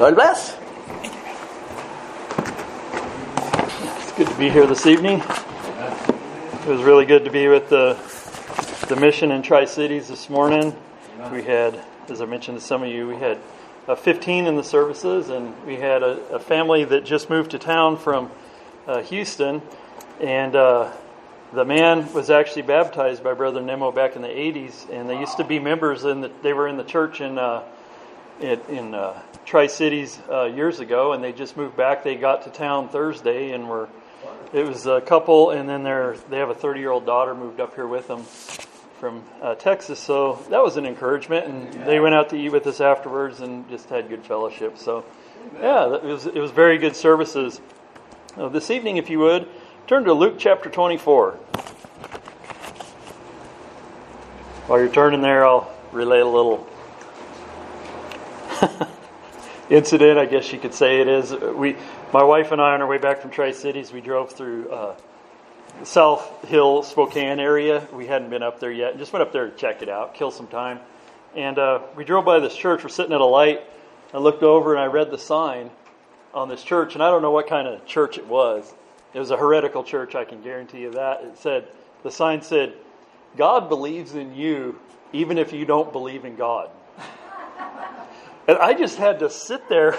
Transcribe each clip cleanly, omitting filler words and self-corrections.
God bless. It's good to be here this evening. It was really good to be with the mission in Tri-Cities this morning. We had, as I mentioned to some of you, we had 15 in the services, and we had a family that just moved to town from Houston, and the man was actually baptized by Brother Nemo back in the 80s, and they used to be members they were in the church in Tri-Cities years ago, and they just moved back. They got to town Thursday, and it was a couple, and then they have a 30-year-old daughter moved up here with them from Texas, so that was an encouragement, and they went out to eat with us afterwards and just had good fellowship. So, yeah, it was very good services. This evening, if you would, turn to Luke chapter 24. While you're turning there, I'll relay a little incident, I guess you could say it is. My wife and I, on our way back from Tri-Cities, we drove through South Hill, Spokane area. We hadn't been up there yet. Just went up there to check it out, kill some time. And we drove by this church. We're sitting at a light. I looked over and I read the sign on this church, and I don't know what kind of church it was. It was a heretical church, I can guarantee you that. The sign said, "God believes in you even if you don't believe in God." And I just had to sit there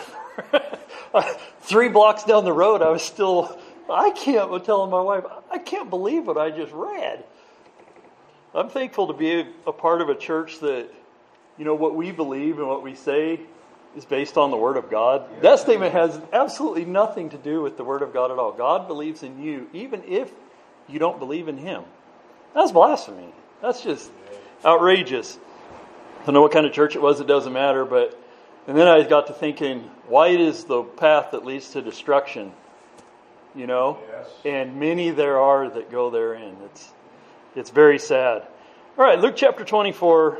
3 blocks down the road. I was telling my wife, I can't believe what I just read. I'm thankful to be a part of a church that, what we believe and what we say is based on the Word of God. Yeah. That statement has absolutely nothing to do with the Word of God at all. God believes in you even if you don't believe in Him. That's blasphemy. That's just outrageous. I don't know what kind of church it was, it doesn't matter, and then I got to thinking, wide is the path that leads to destruction, Yes. And many there are that go therein. It's very sad. All right, Luke chapter 24.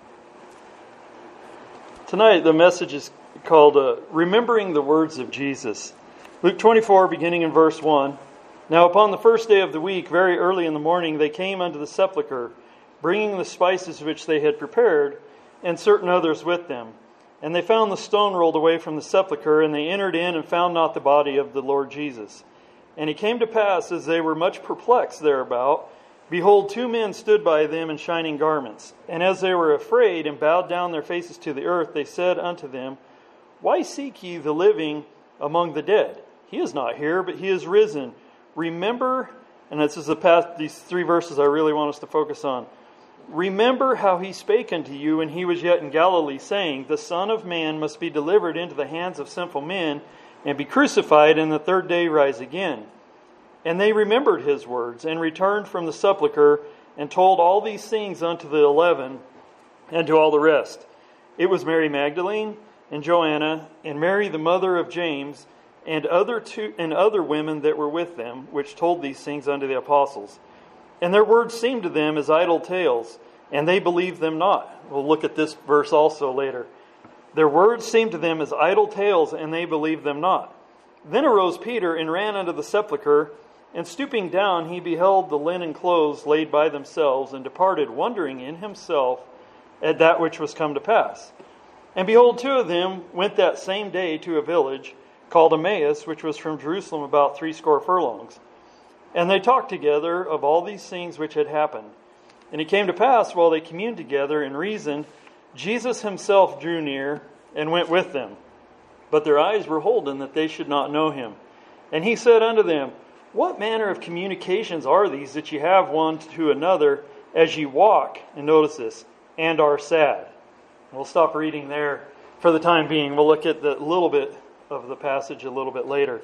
Tonight the message is called Remembering the Words of Jesus. Luke 24, beginning in verse 1. Now upon the first day of the week, very early in the morning, they came unto the sepulchre, bringing the spices which they had prepared, and certain others with them. And they found the stone rolled away from the sepulchre, and they entered in and found not the body of the Lord Jesus. And it came to pass, as they were much perplexed thereabout, behold, 2 men stood by them in shining garments. And as they were afraid and bowed down their faces to the earth, they said unto them, Why seek ye the living among the dead? He is not here, but he is risen. Remember, and this is these 3 verses I really want us to focus on. Remember how he spake unto you when he was yet in Galilee, saying, The Son of Man must be delivered into the hands of sinful men, and be crucified, and the 3rd day rise again. And they remembered his words, and returned from the sepulchre, and told all these things unto the 11, and to all the rest. It was Mary Magdalene, and Joanna, and Mary the mother of James, and other women that were with them, which told these things unto the apostles. And their words seemed to them as idle tales, and they believed them not. We'll look at this verse also later. Their words seemed to them as idle tales, and they believed them not. Then arose Peter, and ran unto the sepulchre, and stooping down, he beheld the linen clothes laid by themselves, and departed, wondering in himself at that which was come to pass. And behold, 2 of them went that same day to a village called Emmaus, which was from Jerusalem about 60 furlongs. And they talked together of all these things which had happened. And it came to pass, while they communed together and reasoned, Jesus himself drew near and went with them. But their eyes were holden that they should not know him. And he said unto them, What manner of communications are these that ye have one to another as ye walk, and notice this, and are sad? We'll stop reading there for the time being. We'll look at the little bit of the passage a little bit later.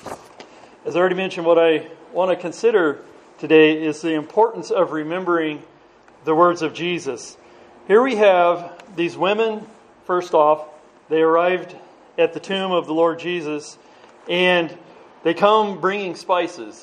As I already mentioned, what I want to consider today is the importance of remembering the words of Jesus. Here we have these women, first off, they arrived at the tomb of the Lord Jesus, and they come bringing spices.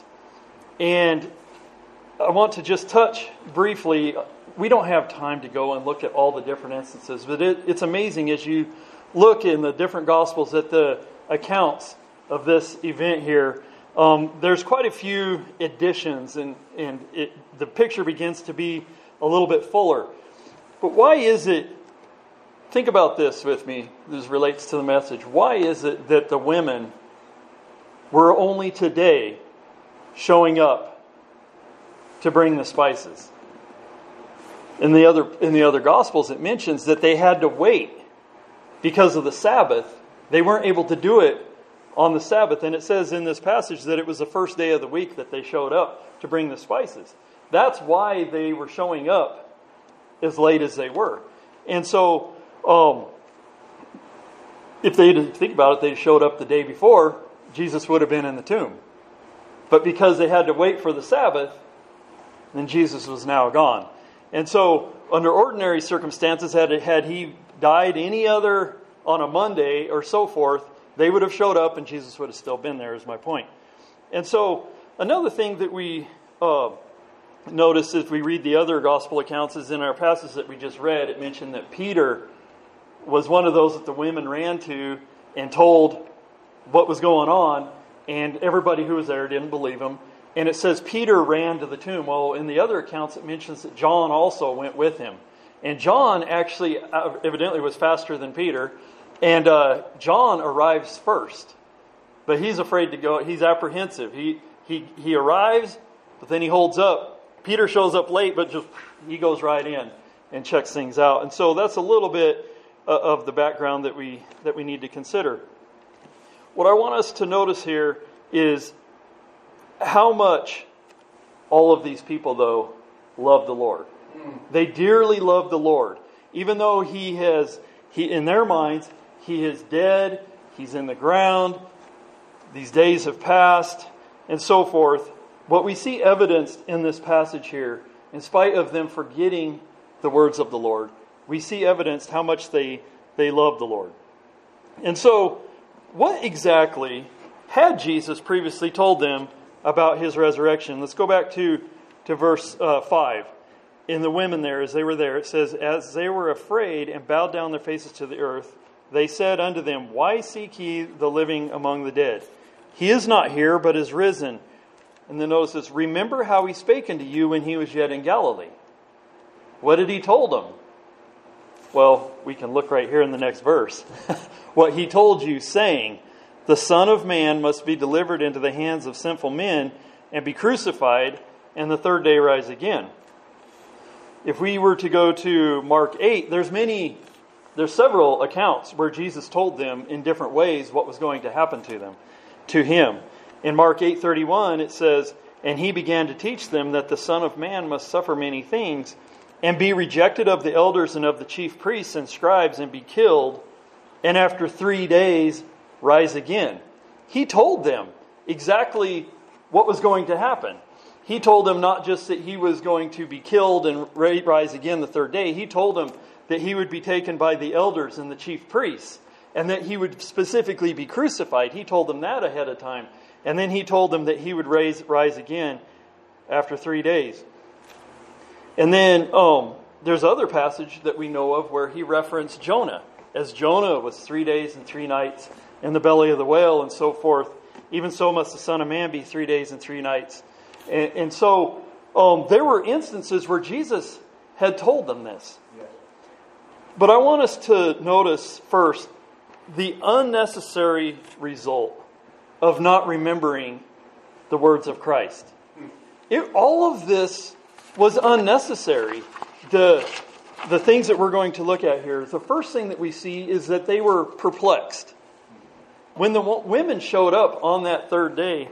And I want to just touch briefly, we don't have time to go and look at all the different instances, but it's amazing as you look in the different Gospels at the accounts of this event here. There's quite a few additions, and the picture begins to be a little bit fuller. But why is it think about this with me. This relates to the message. Why is it that the women were only today showing up to bring the spices? In the other Gospels, it mentions that they had to wait because of the Sabbath. They weren't able to do it on the Sabbath. And it says in this passage that it was the first day of the week that they showed up to bring the spices. That's why they were showing up as late as they were. And so, if they didn't think about it, they showed up the day before, Jesus would have been in the tomb. But because they had to wait for the Sabbath, then Jesus was now gone. And so, under ordinary circumstances, had he died any other on a Monday or so forth, they would have showed up and Jesus would have still been there, is my point. And so, another thing that we notice if we read the other gospel accounts is in our passage that we just read, it mentioned that Peter was one of those that the women ran to and told what was going on, and everybody who was there didn't believe him. And it says Peter ran to the tomb. Well, in the other accounts, it mentions that John also went with him. And John actually evidently was faster than Peter. And John arrives first. But he's afraid to go. He's apprehensive. He arrives, but then he holds up. Peter shows up late, but just he goes right in and checks things out. And so that's a little bit of the background that we need to consider. What I want us to notice here is how much all of these people, though, love the Lord. They dearly love the Lord. Even though he in their minds, he is dead, he's in the ground, these days have passed, and so forth. What we see evidenced in this passage here, in spite of them forgetting the words of the Lord, we see evidenced how much they love the Lord. And so, what exactly had Jesus previously told them about his resurrection? Let's go back to verse 5. In the women there, as they were there, it says, as they were afraid and bowed down their faces to the earth, they said unto them, why seek ye the living among the dead? He is not here, but is risen. And then notice this, remember how he spake unto you when he was yet in Galilee. What did he told them? Well, we can look right here in the next verse. What he told you, saying, the Son of Man must be delivered into the hands of sinful men and be crucified, and the third day rise again. If we were to go to Mark 8, there's several accounts where Jesus told them in different ways what was going to happen to him. In Mark 8:31, it says, and he began to teach them that the Son of Man must suffer many things and be rejected of the elders and of the chief priests and scribes and be killed, and after 3 days rise again. He told them exactly what was going to happen. He told them not just that he was going to be killed and rise again the third day. He told them that he would be taken by the elders and the chief priests, and that he would specifically be crucified. He told them that ahead of time. And then he told them that he would rise again after 3 days. And then there's other passage that we know of where he referenced Jonah. As Jonah was 3 days and 3 nights in the belly of the whale and so forth, even so must the Son of Man be 3 days and 3 nights. And so there were instances where Jesus had told them this. Yes. But I want us to notice first the unnecessary result of not remembering the words of Christ. All of this was unnecessary. The things that we're going to look at here, the first thing that we see is that they were perplexed. When the women showed up on that third day,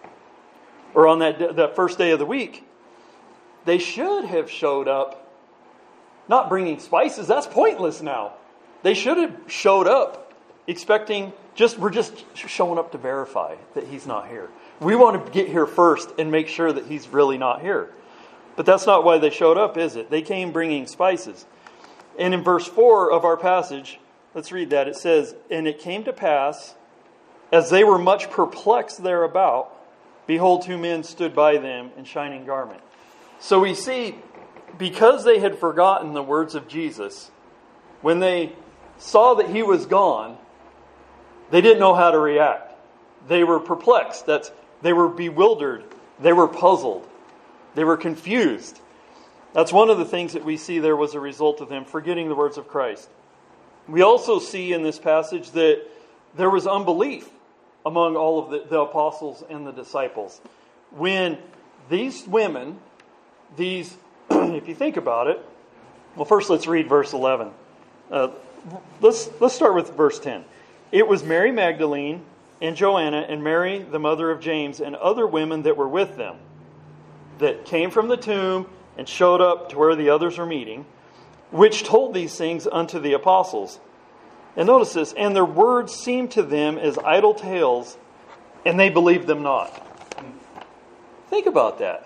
or on that first day of the week, they should have showed up not bringing spices. That's pointless now. They should have showed up expecting, we're just showing up to verify that he's not here. We want to get here first and make sure that he's really not here. But that's not why they showed up, is it? They came bringing spices. And in verse 4 of our passage, let's read that. It says, and it came to pass, as they were much perplexed thereabout, behold, 2 men stood by them in shining garment. So we see, because they had forgotten the words of Jesus, when they saw that he was gone, they didn't know how to react. They were perplexed. They were bewildered. They were puzzled. They were confused. That's one of the things that we see there was a result of them forgetting the words of Christ. We also see in this passage that there was unbelief among all of the apostles and the disciples. When these women, if you think about it, well, first let's read verse 11. Let's start with verse 10. It was Mary Magdalene and Joanna and Mary, the mother of James, and other women that were with them, that came from the tomb and showed up to where the others were meeting, which told these things unto the apostles. And notice this, and their words seemed to them as idle tales, and they believed them not. Think about that.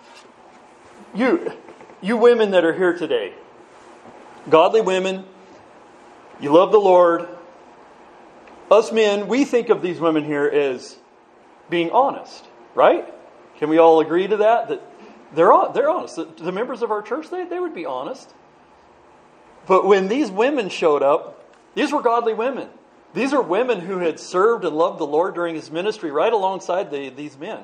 You women that are here today, godly women, you love the Lord. Us men, we think of these women here as being honest, right? Can we all agree to that? That they're honest. The members of our church, they would be honest. But when these women showed up, these were godly women. These are women who had served and loved the Lord during His ministry right alongside these men.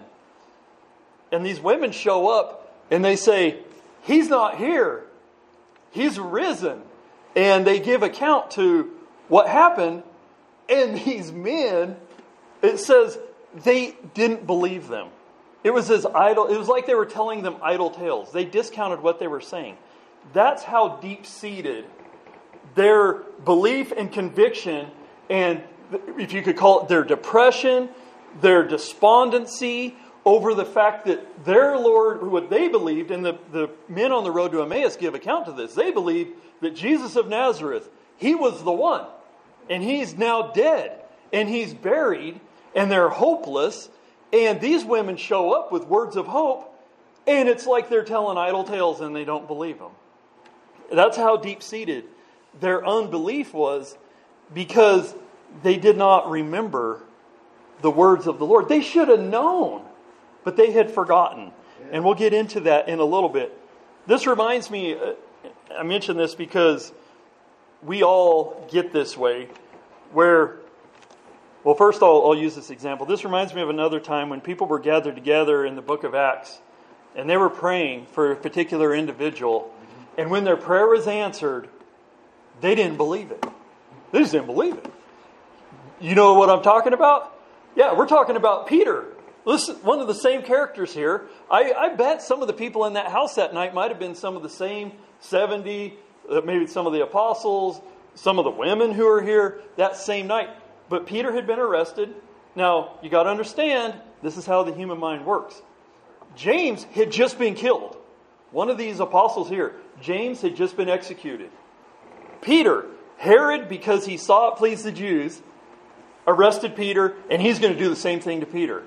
And these women show up and they say, He's not here. He's risen. And they give account to what happened. And these men, it says, they didn't believe them. It was as idle. It was like they were telling them idle tales. They discounted what they were saying. That's how deep-seated their belief and conviction, and if you could call it their depression, their despondency over the fact that their Lord, what they believed, and the men on the road to Emmaus give account to this, they believed that Jesus of Nazareth, He was the one. And He's now dead. And He's buried. And they're hopeless. And these women show up with words of hope. And it's like they're telling idle tales and they don't believe them. That's how deep-seated their unbelief was, because they did not remember the words of the Lord. They should have known, but they had forgotten. And we'll get into that in a little bit. This reminds me, I mention this because we all get this way, where, well, first I'll use this example. This reminds me of another time when people were gathered together in the book of Acts, and they were praying for a particular individual, and when their prayer was answered, they didn't believe it. They just didn't believe it. You know what I'm talking about? Yeah, we're talking about Peter. Listen, one of the same characters here. I bet some of the people in that house that night might have been some of the same 70, maybe some of the apostles, some of the women who were here that same night. But Peter had been arrested. Now, you got to understand, this is how the human mind works. James had just been killed. One of these apostles here, James, had just been executed. Peter, Herod, because he saw it pleased the Jews, arrested Peter, and he's going to do the same thing to Peter.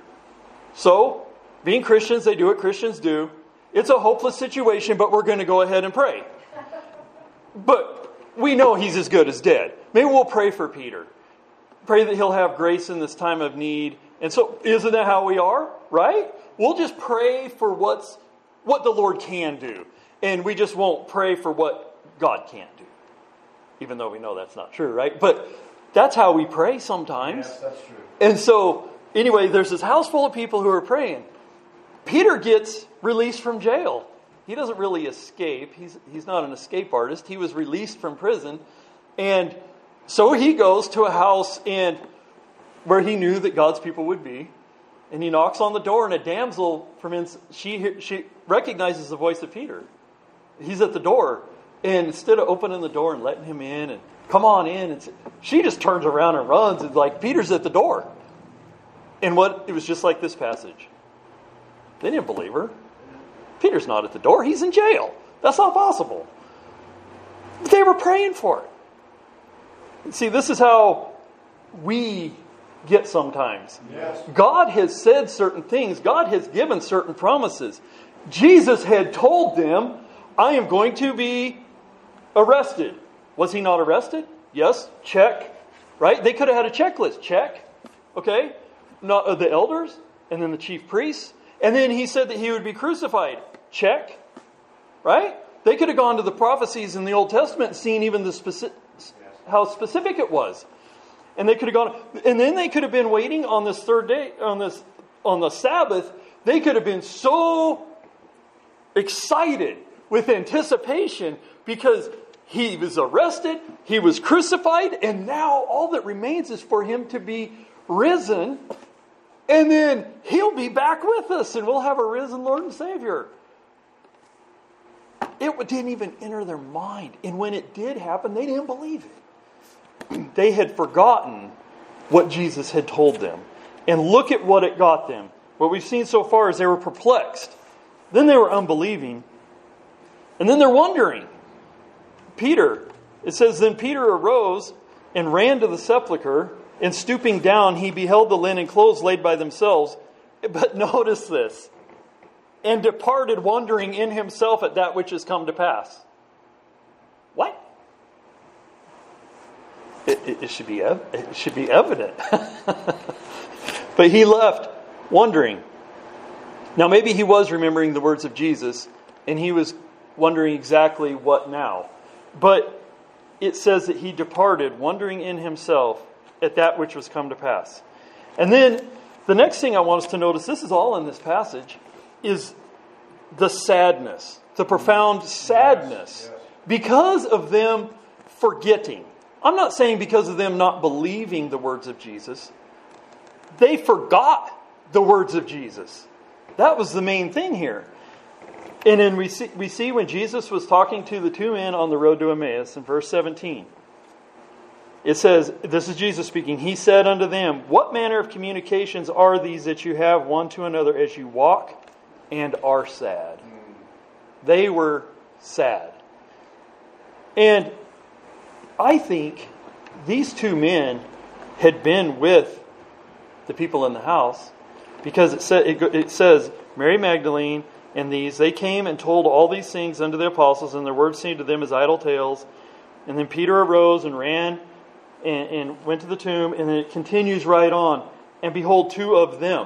So, being Christians, they do what Christians do. It's a hopeless situation, but we're going to go ahead and pray. But we know he's as good as dead. Maybe we'll pray for Peter. Pray that he'll have grace in this time of need. And so, isn't that how we are? Right? We'll just pray for what the Lord can do. And we just won't pray for what God can't do. Even though we know that's not true, right? But that's how we pray sometimes. Yes, that's true. And so, anyway, there's this house full of people who are praying. Peter gets released from jail. He doesn't really escape. He's not an escape artist. He was released from prison. And so he goes to a house where he knew that God's people would be. And he knocks on the door, and a damsel from inside, she recognizes the voice of Peter. He's at the door. And instead of opening the door and letting him in and come on in, she just turns around and runs. And like, Peter's at the door. And it was just like this passage. They didn't believe her. Peter's not at the door. He's in jail. That's not possible. But they were praying for it. See, this is how we get sometimes. Yes. God has said certain things. God has given certain promises. Jesus had told them, I am going to be arrested. Was he not arrested? Yes. Check. Right? They could have had a checklist. Check. Okay. Not the elders, and then the chief priests. And then he said that he would be crucified. Check. Right? They could have gone to the prophecies in the Old Testament and seen even how specific it was. And they could have gone, and then they could have been waiting on this third day, on the Sabbath. They could have been so excited with anticipation because He was arrested, he was crucified, and now all that remains is for him to be risen. And then he'll be back with us and we'll have a risen Lord and Savior. It didn't even enter their mind. And when it did happen, they didn't believe it. They had forgotten what Jesus had told them. And look at what it got them. What we've seen so far is they were perplexed. Then they were unbelieving. And then they're wondering. Peter, it says, then Peter arose and ran to the sepulchre, and stooping down, he beheld the linen clothes laid by themselves. But notice this. And departed, wondering in himself at that which has come to pass. What? It should be evident. But he left wondering. Now maybe he was remembering the words of Jesus, and he was wondering exactly what now. But it says that he departed, wondering in himself at that which was come to pass. And then the next thing I want us to notice, this is all in this passage, is the sadness, the profound sadness, because of them forgetting. I'm not saying because of them not believing the words of Jesus. They forgot the words of Jesus. That was the main thing here. And then we see when Jesus was talking to the two men on the road to Emmaus in verse 17. It says, this is Jesus speaking, he said unto them, what manner of communications are these that you have one to another as you walk and are sad? They were sad. And I think these two men had been with the people in the house, because it says Mary Magdalene and these, they came and told all these things unto the apostles, and their words seemed to them as idle tales. And then Peter arose and ran and went to the tomb, and then it continues right on. And behold, two of them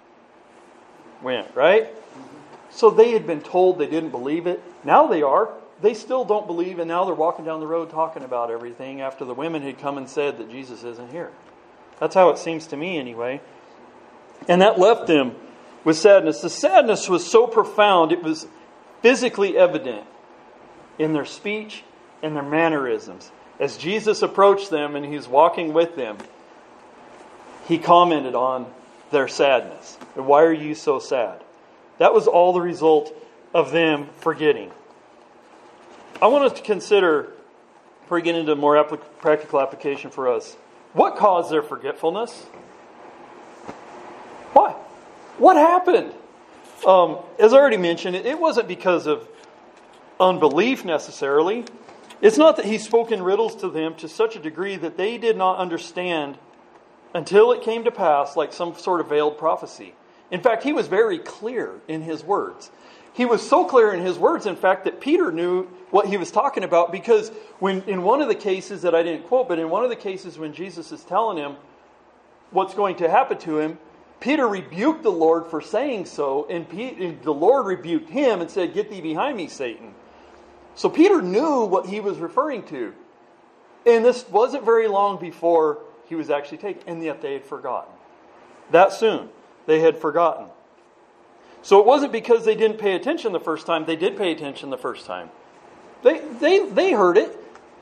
went, right? So they had been told, they didn't believe it. Now they are. They still don't believe, and now they're walking down the road talking about everything after the women had come and said that Jesus isn't here. That's how it seems to me anyway. And that left them with sadness. The sadness was so profound, it was physically evident in their speech and their mannerisms. As Jesus approached them and he was walking with them, he commented on their sadness. And why are you so sad? That was all the result of them forgetting. I want us to consider, before we get into more practical application for us, what caused their forgetfulness? Why? What happened? As I already mentioned, it wasn't because of unbelief necessarily. It's not that he spoke in riddles to them to such a degree that they did not understand until it came to pass, like some sort of veiled prophecy. In fact, he was very clear in his words. He was so clear in his words, in fact, that Peter knew what he was talking about, because when in one of the cases that I didn't quote, but in one of the cases when Jesus is telling him what's going to happen to him, Peter rebuked the Lord for saying so, and the Lord rebuked him and said, "Get thee behind me, Satan." So Peter knew what he was referring to. And this wasn't very long before he was actually taken, and yet they had forgotten. That soon, they had forgotten. So it wasn't because they didn't pay attention the first time. They did pay attention the first time. They heard it.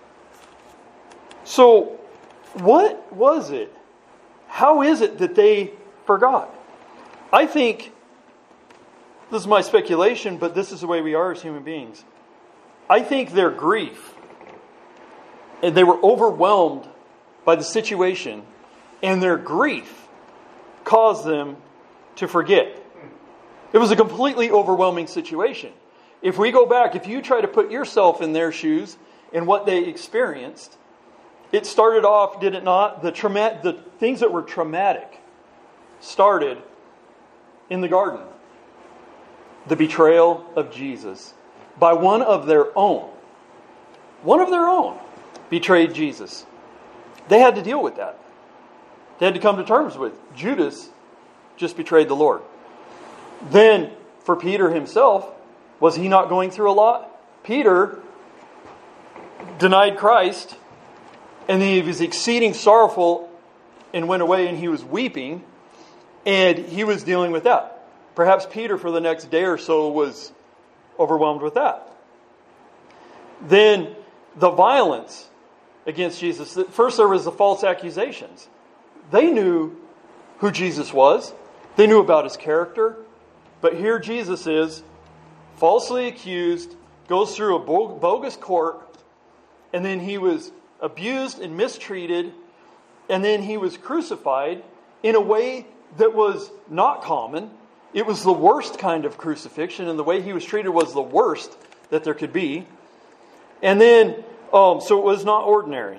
So what was it? How is it that they forgot? I think, this is my speculation, but this is the way we are as human beings. I think their grief, and they were overwhelmed by the situation, and their grief caused them to forget. It was a completely overwhelming situation. If we go back, if you try to put yourself in their shoes and what they experienced, it started off, did it not? The things that were traumatic started in the garden. The betrayal of Jesus by one of their own. One of their own betrayed Jesus. They had to deal with that. They had to come to terms with Judas just betrayed the Lord. Then, for Peter himself, was he not going through a lot? Peter denied Christ, and he was exceeding sorrowful and went away, and he was weeping, and he was dealing with that. Perhaps Peter, for the next day or so, was overwhelmed with that. Then the violence against Jesus. First there was the false accusations. They knew who Jesus was. They knew about his character. But here Jesus is falsely accused, goes through a bogus court, and then he was abused and mistreated, and then he was crucified in a way that was not common. It was the worst kind of crucifixion, and the way he was treated was the worst that there could be. And then, so it was not ordinary.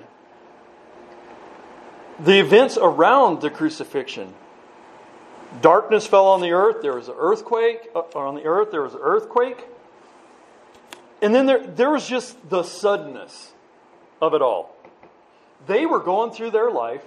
The events around the crucifixion. Darkness fell on the earth. There was an earthquake. And then there was just the suddenness of it all. They were going through their life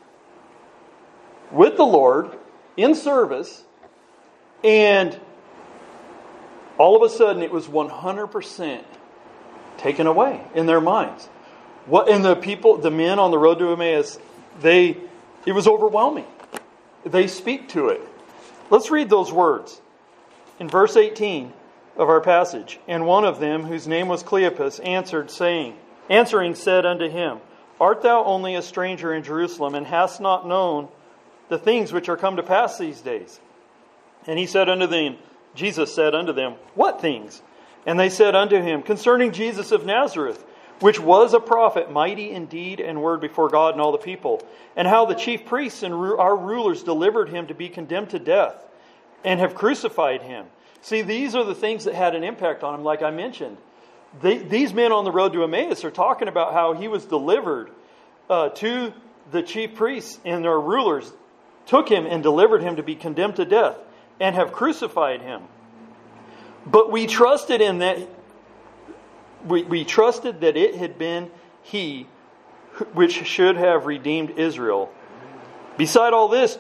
with the Lord in service, and all of a sudden it was 100% taken away in their minds. And the men on the road to Emmaus, it was overwhelming. They speak to it. Let's read those words. In verse 18 of our passage, and one of them, whose name was Cleopas, answering said unto him, Art thou only a stranger in Jerusalem, and hast not known the things which are come to pass these days? And he said unto them, Jesus said unto them, What things? And they said unto him, Concerning Jesus of Nazareth, which was a prophet, mighty in deed and word before God and all the people, and how the chief priests and our rulers delivered him to be condemned to death, and have crucified him. See, these are the things that had an impact on him, like I mentioned. These men on the road to Emmaus are talking about how he was delivered to the chief priests, and their rulers took him and delivered him to be condemned to death, and have crucified him. But we trusted in that. We trusted that it had been he which should have redeemed Israel. Beside all this,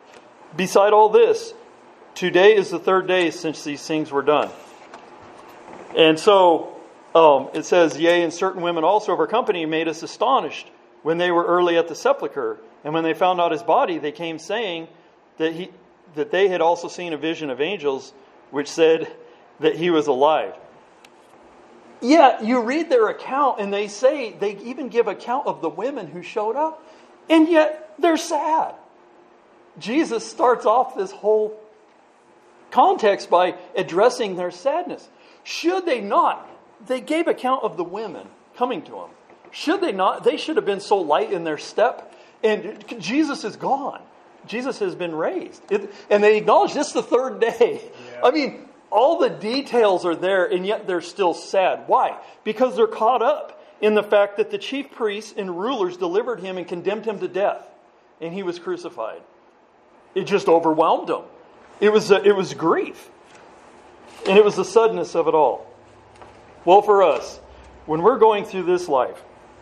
today is the third day since these things were done. And so it says, Yea, and certain women also of our company made us astonished when they were early at the sepulchre. And when they found not his body, they came saying that they had also seen a vision of angels, which said that he was alive. Yeah, you read their account and they even give account of the women who showed up, and yet they're sad. Jesus starts off this whole context by addressing their sadness. Should they not? They gave account of the women coming to him. Should they not? They should have been so light in their step. And Jesus is gone. Jesus has been raised. And they acknowledge this is the third day. Yeah. I mean, all the details are there, and yet they're still sad. Why? Because they're caught up in the fact that the chief priests and rulers delivered him and condemned him to death, and he was crucified. It just overwhelmed them. It was grief, and it was the suddenness of it all. Well, for us, when we're going through this life,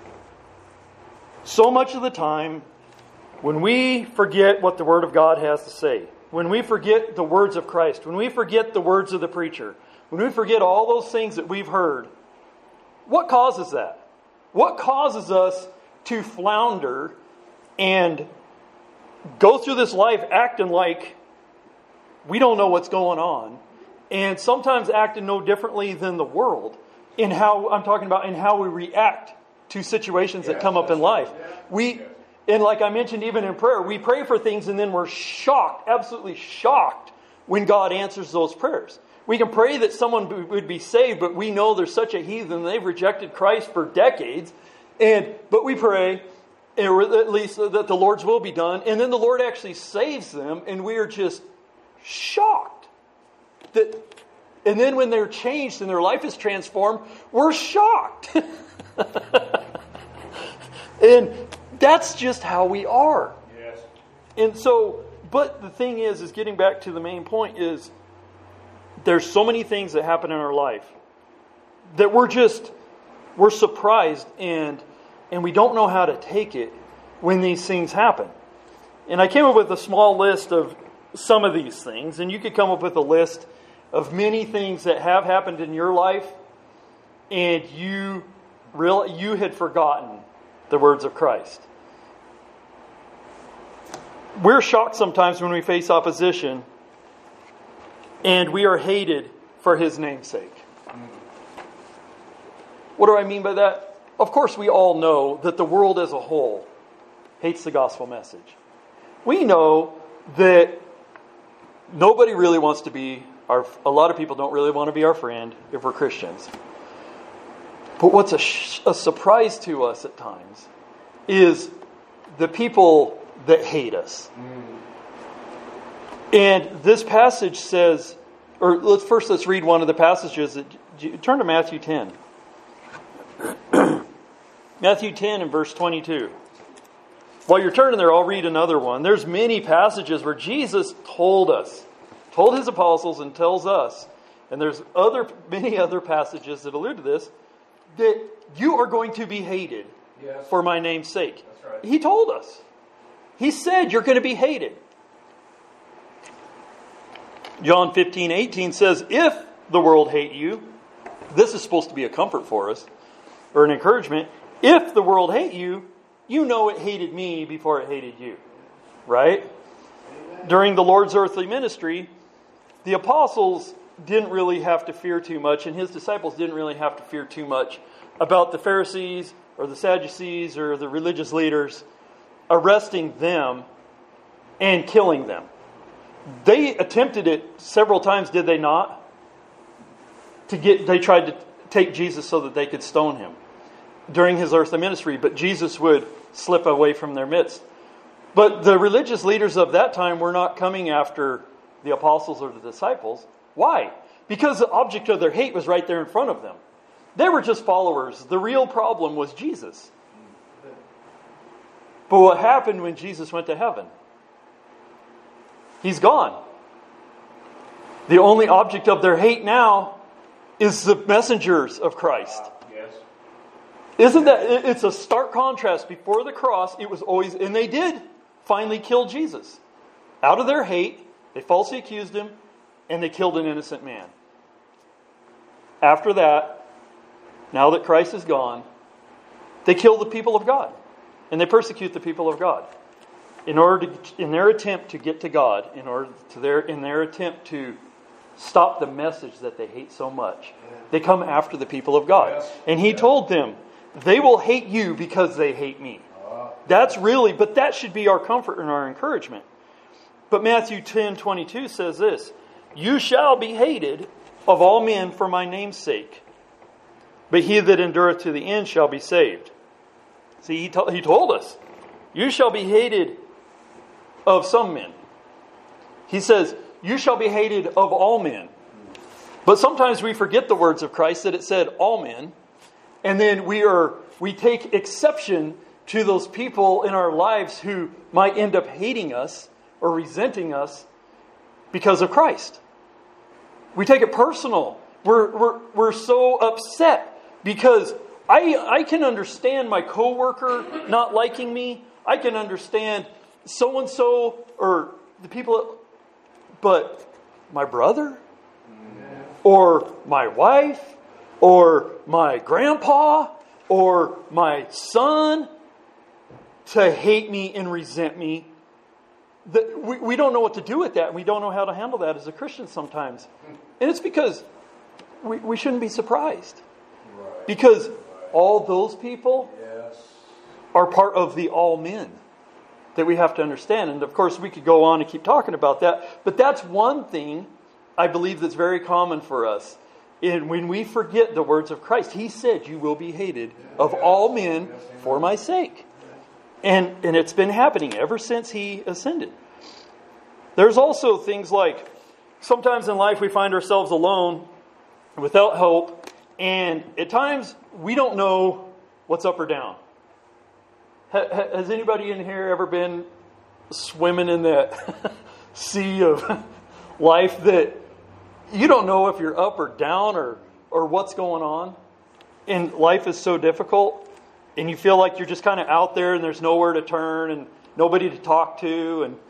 so much of the time, when we forget what the Word of God has to say, when we forget the words of Christ, when we forget the words of the preacher, when we forget all those things that we've heard, what causes that? What causes us to flounder and go through this life acting like we don't know what's going on, and sometimes acting no differently than the world in how we react to situations that come up in life? And like I mentioned, even in prayer, we pray for things and then we're shocked, absolutely shocked, when God answers those prayers. We can pray that someone would be saved, but we know they're such a heathen, they've rejected Christ for decades. But we pray, or at least that the Lord's will be done, and then the Lord actually saves them, and we are just shocked. And then when they're changed and their life is transformed, we're shocked. And that's just how we are. Yes. And so, but the thing is getting back to the main point is, there's so many things that happen in our life that we're surprised and we don't know how to take it when these things happen. And I came up with a small list of some of these things, and you could come up with a list of many things that have happened in your life, and you had forgotten the words of Christ. We're shocked sometimes when we face opposition and we are hated for His name's sake. What do I mean by that? of course we all know that the world as a whole hates the gospel message. We know that nobody really wants to be a lot of people don't really want to be our friend if we're Christians. But what's a surprise to us at times is the people that hate us. And this passage says, or let's read one of the passages. Turn to Matthew 10. Matthew 10 and verse 22. While you're turning there, I'll read another one. There's many passages where Jesus told his apostles and tells us, and there's many other passages that allude to this, that you are going to be hated for my name's sake. That's right. He told us. He said you're going to be hated. John 15:18 says, if the world hate you, this is supposed to be a comfort for us, or an encouragement. If the world hate you, you know it hated me before it hated you. Right? During the Lord's earthly ministry, the apostles didn't really have to fear too much, and his disciples didn't really have to fear too much about the Pharisees or the Sadducees or the religious leaders arresting them and killing them. They attempted it several times, did they not? They tried to take Jesus so that they could stone him during his earthly ministry, but Jesus would slip away from their midst. But the religious leaders of that time were not coming after the apostles or the disciples. Why? Because the object of their hate was right there in front of them. They were just followers. The real problem was Jesus. But what happened when Jesus went to heaven? He's gone. The only object of their hate now is the messengers of Christ. Yes. Isn't that, it's a stark contrast. Before the cross, it was always, and they did finally kill Jesus. Out of their hate, they falsely accused him, and they killed an innocent man. After that, now that Christ is gone, they kill the people of God. And they persecute the people of God. In their attempt to get to God, in their attempt to stop the message that they hate so much, they come after the people of God. Yes. And he told them, they will hate you because they hate me. But that should be our comfort and our encouragement. But Matthew 10:22 says this, you shall be hated of all men for my name's sake, but he that endureth to the end shall be saved. See, he told us, you shall be hated of some men. He says, you shall be hated of all men. But sometimes we forget the words of Christ that it said all men. And then we take exception to those people in our lives who might end up hating us or resenting us because of Christ. We take it personal. We're so upset because I can understand my coworker not liking me. I can understand so-and-so or the people, but my brother or my wife or my grandpa or my son to hate me and resent me, we don't know what to do with that. We don't know how to handle that as a Christian sometimes. And it's because we shouldn't be surprised. Right. Because all those people are part of the all men that we have to understand. And of course, we could go on and keep talking about that. But that's one thing I believe that's very common for us. And when we forget the words of Christ, he said, you will be hated of all men for my sake. And it's been happening ever since he ascended. There's also things like, sometimes in life we find ourselves alone, without hope, and at times we don't know what's up or down. Has anybody in here ever been swimming in that sea of life that you don't know if you're up or down or what's going on? And life is so difficult. And you feel like you're just kind of out there and there's nowhere to turn and nobody to talk to. And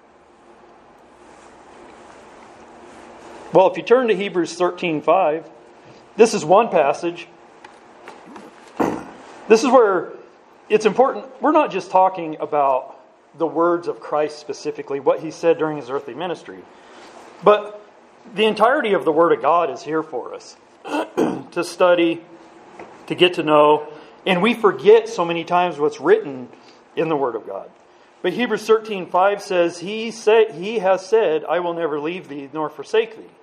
well, if you turn to Hebrews 13:5, this is one passage. This is where it's important. We're not just talking about the words of Christ specifically, what he said during his earthly ministry. But the entirety of the Word of God is here for us to study, to get to know. And we forget so many times what's written in the Word of God. But Hebrews 13:5 says, He has said, I will never leave thee nor forsake thee.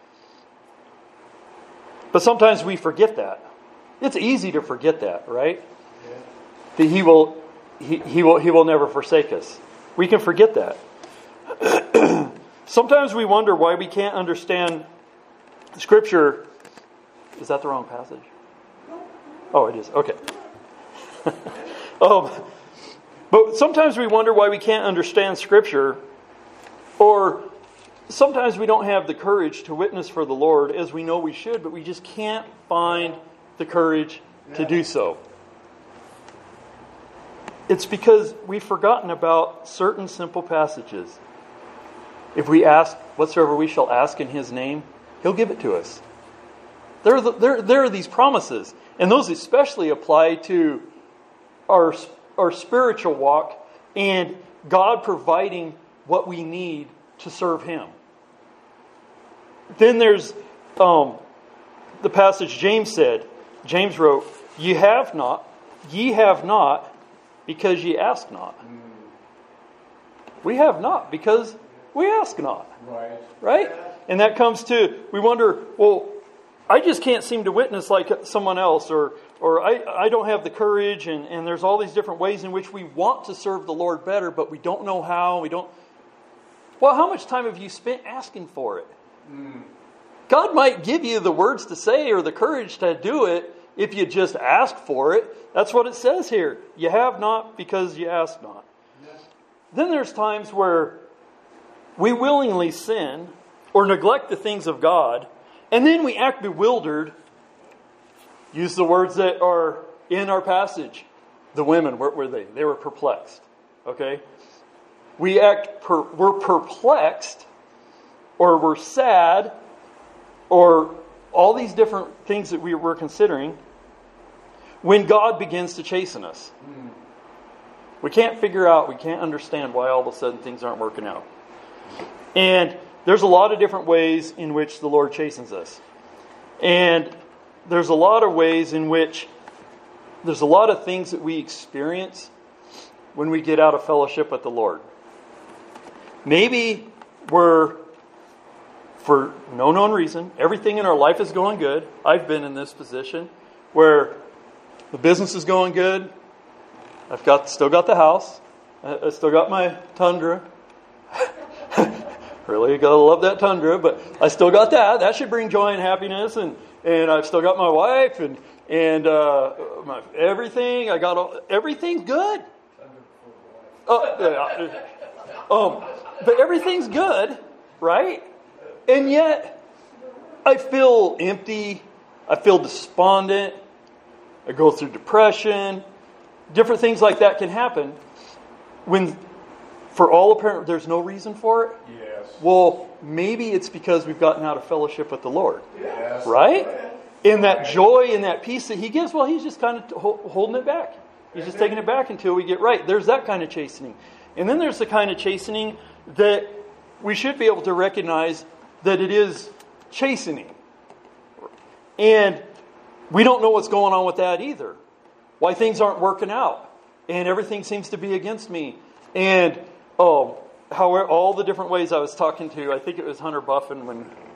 But sometimes we forget that. It's easy to forget that, right? Yeah. That He will never forsake us. We can forget that. Sometimes we wonder why we can't understand Scripture. Is that the wrong passage? Oh, it is. Okay. But sometimes we wonder why we can't understand Scripture, or sometimes we don't have the courage to witness for the Lord as we know we should, but we just can't find the courage to do so. It's because we've forgotten about certain simple passages. If we ask whatsoever we shall ask in His name, He'll give it to us. There are these promises, and those especially apply to our spiritual walk and God providing what we need to serve Him. Then there's the passage James wrote, Ye have not, because ye ask not. We have not, because we ask not. Right? And that comes to, we wonder, well, I just can't seem to witness like someone else, or I don't have the courage, and there's all these different ways in which we want to serve the Lord better, but we don't know how. Well, how much time have you spent asking for it? God might give you the words to say or the courage to do it if you just ask for it. That's what it says here. You have not because you ask not. Yes. Then there's times where we willingly sin or neglect the things of God, and then we act bewildered. Use the words that are in our passage. The women, what were they? They were perplexed. Okay? We're perplexed, or we're sad, or all these different things that we were considering when God begins to chasten us. We can't figure out, we can't understand why all of a sudden things aren't working out. And there's a lot of different ways in which the Lord chastens us. And there's a lot of ways in which there's a lot of things that we experience when we get out of fellowship with the Lord. Maybe we're, for no known reason, everything in our life is going good. I've been in this position where the business is going good. I've still got the house. I still got my Tundra. Really gotta love that Tundra, but I still got that. That should bring joy and happiness, and I've still got my wife and my everything. Everything's good. But everything's good, right? And yet, I feel empty. I feel despondent. I go through depression. Different things like that can happen when, for all apparent, there's no reason for it. Yes. Well, maybe it's because we've gotten out of fellowship with the Lord. Yes. Right? And that joy and that peace that He gives, well, He's just kind of holding it back. He's just taking it back until we get right. There's that kind of chastening. And then there's the kind of chastening that we should be able to recognize that it is chastening. And we don't know what's going on with that either. Why things aren't working out. And everything seems to be against me. And however, all the different ways I was talking to, I think it was Hunter Buffin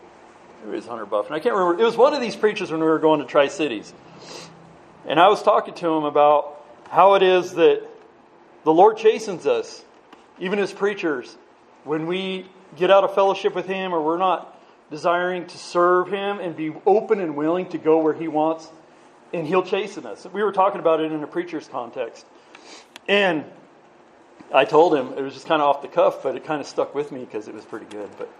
I can't remember. It was one of these preachers when we were going to Tri-Cities. And I was talking to him about how it is that the Lord chastens us, even as preachers, when we get out of fellowship with Him, or we're not desiring to serve Him and be open and willing to go where He wants, and He'll chasten us. We were talking about it in a preacher's context. And I told him, it was just kind of off the cuff, but it kind of stuck with me because it was pretty good. But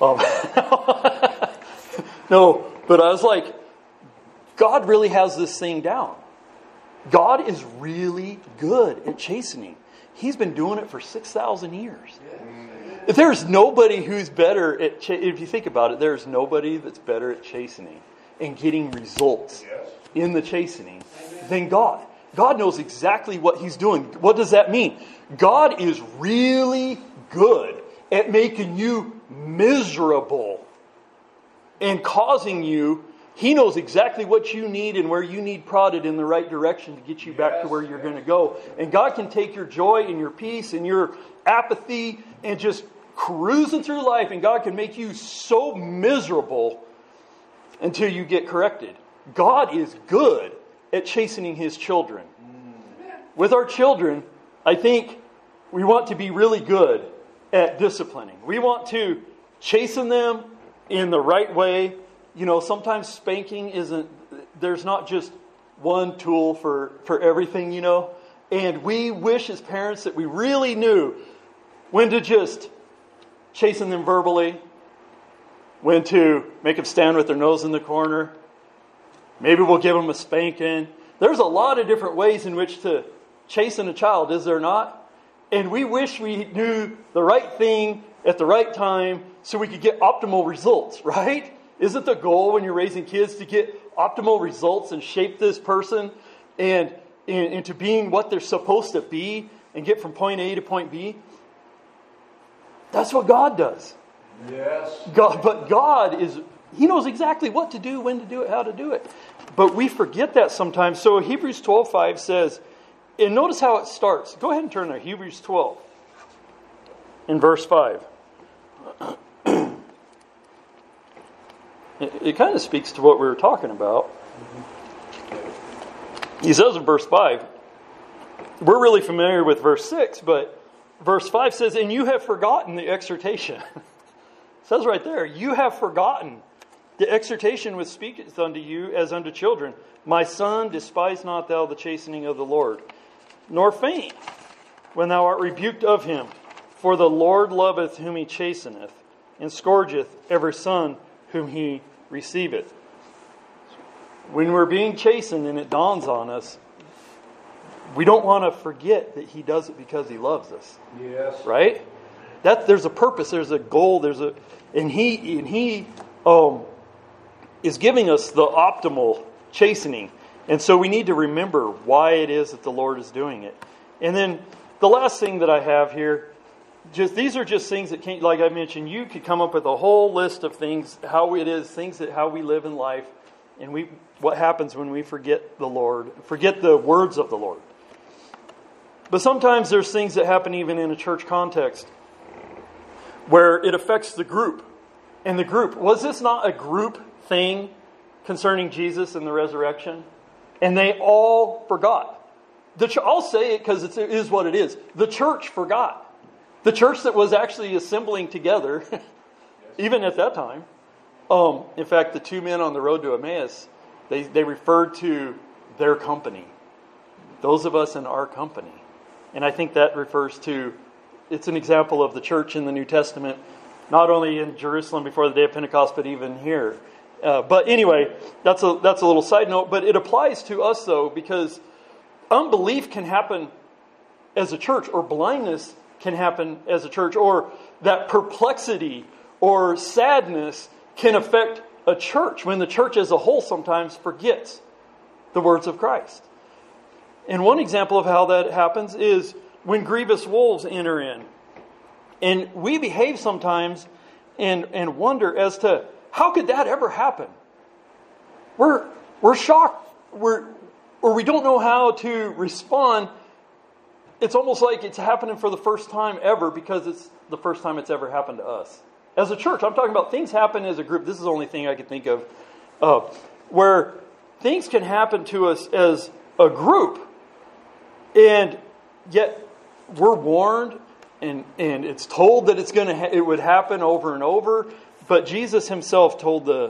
no, but I was like, God really has this thing down. God is really good at chastening. He's been doing it for 6,000 years. If there's nobody who's better at, if you think about it, there's nobody that's better at chastening and getting results in the chastening than God. God knows exactly what He's doing. What does that mean? God is really good at making you miserable and causing you He knows exactly what you need and where you need prodded in the right direction to get you back to where you're going to go. And God can take your joy and your peace and your apathy and just cruising through life, and God can make you so miserable until you get corrected. God is good at chastening His children. With our children, I think we want to be really good at disciplining. We want to chasten them in the right way. You know, sometimes spanking there's not just one tool for everything, you know. And we wish as parents that we really knew when to just chasten them verbally, when to make them stand with their nose in the corner. Maybe we'll give them a spanking. There's a lot of different ways in which to chasten a child, is there not? And we wish we knew the right thing at the right time so we could get optimal results, right? Isn't the goal when you're raising kids to get optimal results and shape this person and into being what they're supposed to be and get from point A to point B? That's what God does. Yes. But God He knows exactly what to do, when to do it, how to do it. But we forget that sometimes. So Hebrews 12:5 says, and notice how it starts. Go ahead and turn there. Hebrews 12 in verse 5. It kind of speaks to what we were talking about. He says in verse 5, we're really familiar with verse 6, but verse 5 says, and you have forgotten the exhortation. It says right there, you have forgotten the exhortation which speaketh unto you as unto children. My son, despise not thou the chastening of the Lord, nor faint when thou art rebuked of him. For the Lord loveth whom He chasteneth, and scourgeth every son whom He receiveth. When we're being chastened and it dawns on us, we don't want to forget that He does it because He loves us. Yes. Right? There's a purpose, there's a goal, and He is giving us the optimal chastening. And so we need to remember why it is that the Lord is doing it. And then the last thing that I have here, these are just things that can't, like I mentioned, you could come up with a whole list of things, how we live in life, and what happens when we forget the Lord, forget the words of the Lord. But sometimes there's things that happen even in a church context where it affects the group. And the group, was this not a group thing concerning Jesus and the resurrection? And they all forgot. I'll say it because it is what it is. The church forgot. The church that was actually assembling together, even at that time. In fact, the two men on the road to Emmaus, they referred to their company. Those of us in our company. And I think that refers to, it's an example of the church in the New Testament, not only in Jerusalem before the day of Pentecost, but even here. But anyway, that's a little side note. But it applies to us, though, because unbelief can happen as a church, or blindness can happen as a church, or that perplexity or sadness can affect a church when the church as a whole sometimes forgets the words of Christ. And one example of how that happens is when grievous wolves enter in. And we behave sometimes and wonder as to how could that ever happen? We're shocked. Or we don't know how to respond. It's almost like it's happening for the first time ever because it's the first time it's ever happened to us. As a church, I'm talking about things happen as a group. This is the only thing I can think of where things can happen to us as a group, and yet we're warned, and it's told that it would happen over and over. But Jesus Himself told the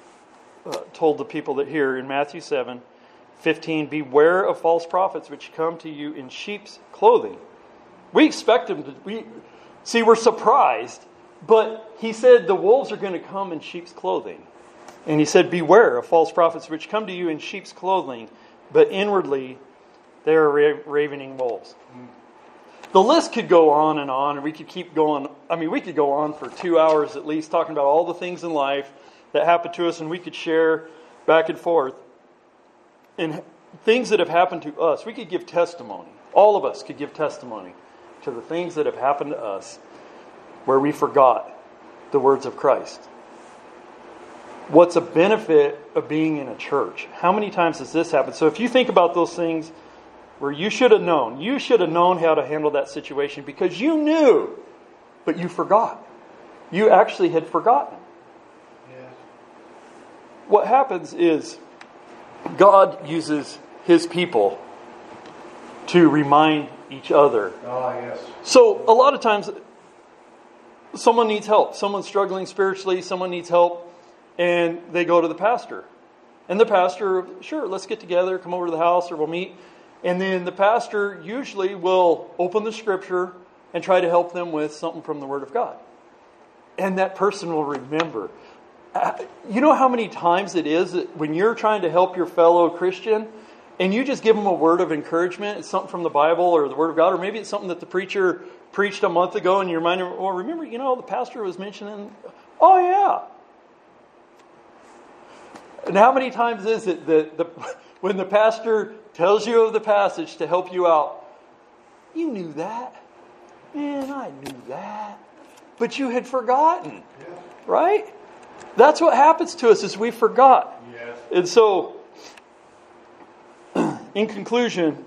people that here in Matthew 7:15, beware of false prophets which come to you in sheep's clothing. We expect them to. We're surprised, but He said the wolves are going to come in sheep's clothing, and He said, beware of false prophets which come to you in sheep's clothing, but inwardly they are ravening wolves. The list could go on, and we could keep going. I mean, we could go on for 2 hours at least, talking about all the things in life that happen to us, and we could share back and forth. And things that have happened to us, we could give testimony. All of us could give testimony to the things that have happened to us where we forgot the words of Christ. what's a benefit of being in a church? How many times has this happened? So if you think about those things where you should have known how to handle that situation because you knew, but you forgot. You actually had forgotten. Yes. What happens is God uses His people to remind each other. Oh, yes. So a lot of times someone needs help. Someone's struggling spiritually. Someone needs help. And they go to the pastor. And the pastor, sure, let's get together. Come over to the house or we'll meet. And then the pastor usually will open the scripture and try to help them with something from the Word of God. And that person will remember. You know how many times it is that when you're trying to help your fellow Christian and you just give them a word of encouragement, it's something from the Bible or the Word of God, or maybe it's something that the preacher preached a month ago and you remind them, well, remember, the pastor was mentioning, oh yeah. And how many times is it that when the pastor tells you of the passage to help you out, you knew that. Man, I knew that. But you had forgotten. Yes. Right? That's what happens to us is we forgot. Yes. And so, in conclusion,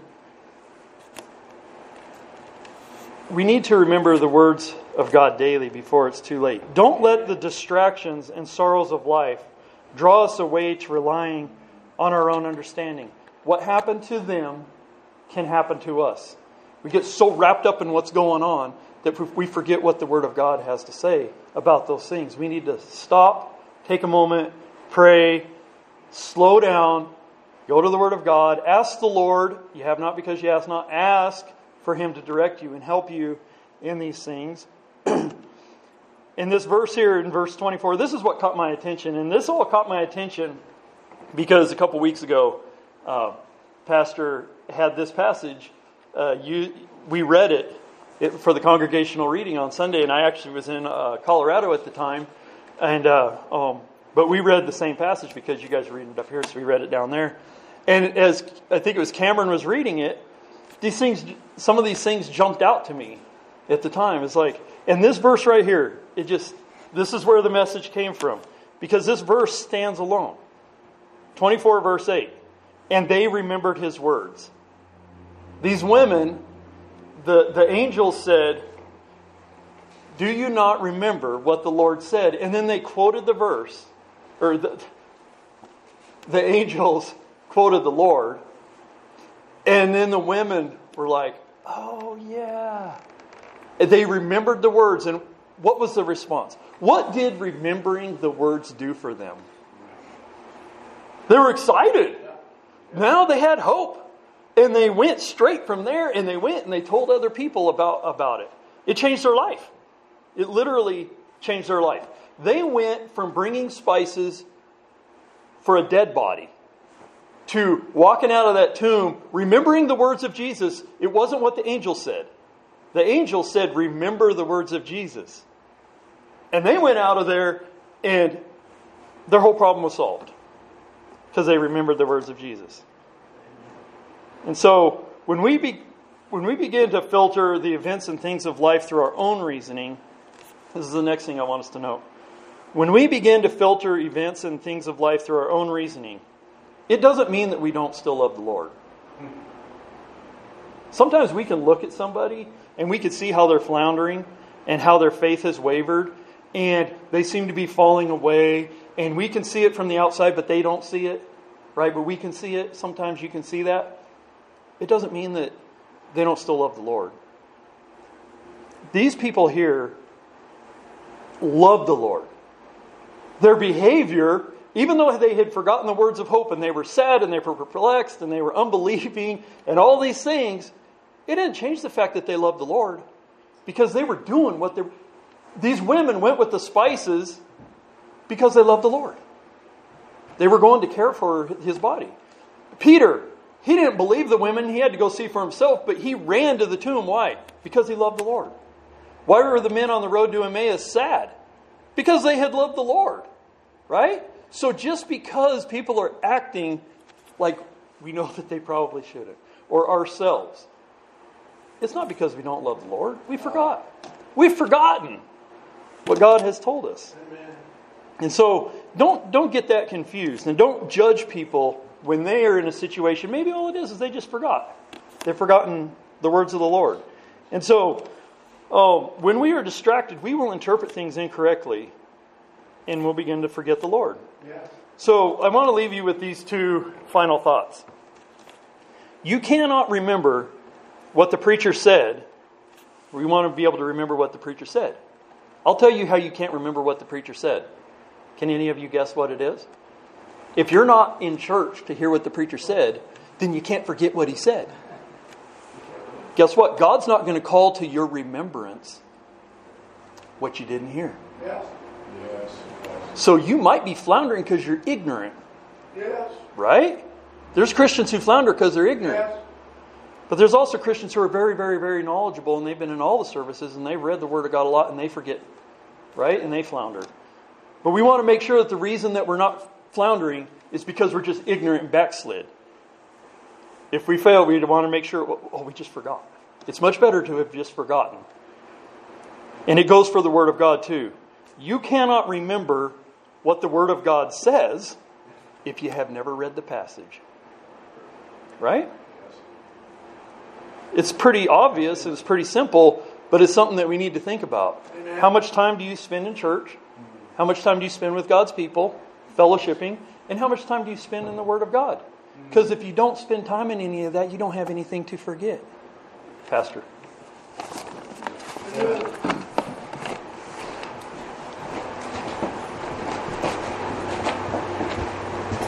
we need to remember the words of God daily before it's too late. Don't let the distractions and sorrows of life draw us away to relying on our own understanding. What happened to them can happen to us. We get so wrapped up in what's going on that we forget what the Word of God has to say about those things. We need to stop, take a moment, pray, slow down, go to the Word of God, ask the Lord. You have not because you ask not. Ask for Him to direct you and help you in these things. In this verse here, in verse 24, this is what caught my attention. And this all caught my attention because a couple weeks ago, Pastor had this passage. We read it for the congregational reading on Sunday, and I actually was in Colorado at the time. And but we read the same passage because you guys are reading it up here, so we read it down there. And as I think it was Cameron was reading it, some of these things jumped out to me at the time. It's like, and this verse right here, this is where the message came from. Because this verse stands alone. 24 verse 8. And they remembered His words. These women, the angel said, do you not remember what the Lord said? And then they quoted the verse. Or the angels quoted the Lord. And then the women were like, oh yeah. And they remembered the words. And what was the response? What did remembering the words do for them? They were excited. Now they had hope. And they went straight from there, and they went and they told other people about it. It changed their life. It literally changed their life. They went from bringing spices for a dead body to walking out of that tomb, remembering the words of Jesus. It wasn't what the angel said. The angel said, remember the words of Jesus. And they went out of there, and their whole problem was solved. Because they remembered the words of Jesus. And so, when we begin to filter the events and things of life through our own reasoning, this is the next thing I want us to note. When we begin to filter events and things of life through our own reasoning, it doesn't mean that we don't still love the Lord. Sometimes we can look at somebody and we can see how they're floundering and how their faith has wavered and they seem to be falling away, and we can see it from the outside, but they don't see it, right? But we can see it. Sometimes you can see that. It doesn't mean that they don't still love the Lord. These people here love the Lord. Their behavior, even though they had forgotten the words of hope and they were sad and they were perplexed and they were unbelieving and all these things, it didn't change the fact that they loved the Lord, because they were doing what they... These women went with the spices because they loved the Lord. They were going to care for His body. Peter, he didn't believe the women. He had to go see for himself, but he ran to the tomb. Why? Because he loved the Lord. Why were the men on the road to Emmaus sad? Because they had loved the Lord. Right? So just because people are acting like we know that they probably shouldn't, or ourselves, it's not because we don't love the Lord. We forgot. We've forgotten what God has told us. Amen. And so don't get that confused, and don't judge people when they are in a situation. Maybe all it is they just forgot. They've forgotten the words of the Lord. And so, when we are distracted, we will interpret things incorrectly, and we'll begin to forget the Lord. Yes. So, I want to leave you with these two final thoughts. You cannot remember what the preacher said. We want to be able to remember what the preacher said. I'll tell you how you can't remember what the preacher said. Can any of you guess what it is? If you're not in church to hear what the preacher said, then you can't forget what he said. Guess what? God's not going to call to your remembrance what you didn't hear. Yes. Yes. So you might be floundering because you're ignorant. Yes. Right? There's Christians who flounder because they're ignorant. Yes. But there's also Christians who are very, very, very knowledgeable, and they've been in all the services, and they've read the Word of God a lot, and they forget. Right? And they flounder. But we want to make sure that the reason that we're not floundering is because we're just ignorant and backslid. If we fail, we want to make sure, we just forgot. It's much better to have just forgotten. And it goes for the Word of God too. You cannot remember what the Word of God says if you have never read the passage. Right? It's pretty obvious and it's pretty simple, but it's something that we need to think about. Amen. How much time do you spend in church? How much time do you spend with God's people, fellowshipping? And how much time do you spend in the Word of God? Because if you don't spend time in any of that, you don't have anything to forget. Pastor. Amen.